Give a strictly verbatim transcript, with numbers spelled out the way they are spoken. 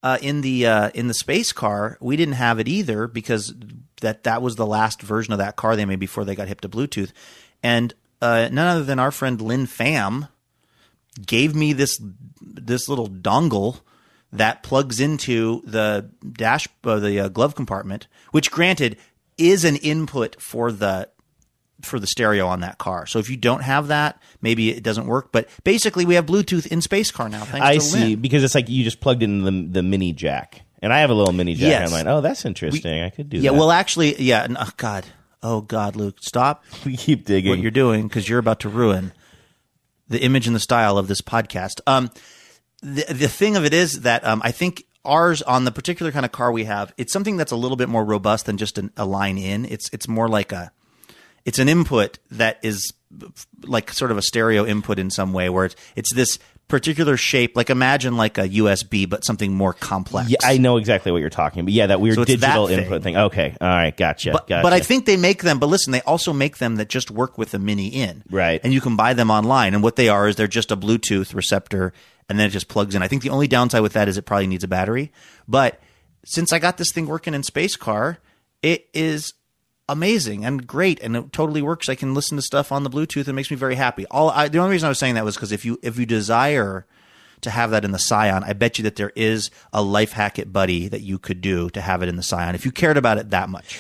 uh, in the uh, in the space car, we didn't have it either because that that was the last version of that car they made before they got hip to Bluetooth. And uh, none other than our friend Lynn Pham gave me this this little dongle that plugs into the dash uh, the uh, glove compartment, which granted is an input for the for the stereo on that car. So if you don't have that, maybe it doesn't work. But basically, we have Bluetooth in space car now. Thanks I to see, Lynn. because it's like you just plugged in the the mini jack, and I have a little mini jack. Yes. I'm like, oh, that's interesting. We, I could do yeah, that. Yeah, well, actually, yeah. And, oh God, oh God, Luke, stop. We keep digging what you're doing because you're about to ruin the image and the style of this podcast. Um, the the thing of it is that um, I think ours on the particular kind of car we have, it's something that's a little bit more robust than just an, a line in. It's it's more like a it's an input that is like sort of a stereo input in some way, where it's it's this particular shape. Like imagine like a U S B, but something more complex. Yeah, I know exactly what you're talking about. Yeah, that weird So digital that thing. input thing. Okay, all right, gotcha, But, gotcha. but I think they make them. But listen, they also make them that just work with the mini in, Right. And you can buy them online. And what they are is they're just a Bluetooth receptor, and then it just plugs in. I think the only downside with that is it probably needs a battery. But since I got this thing working in Space Car, it is amazing and great, and it totally works. I can listen to stuff on the Bluetooth. It makes me very happy. All I, the only reason I was saying that was because if you if you desire to have that in the Scion, I bet you that there is a life hack it buddy that you could do to have it in the Scion if you cared about it that much.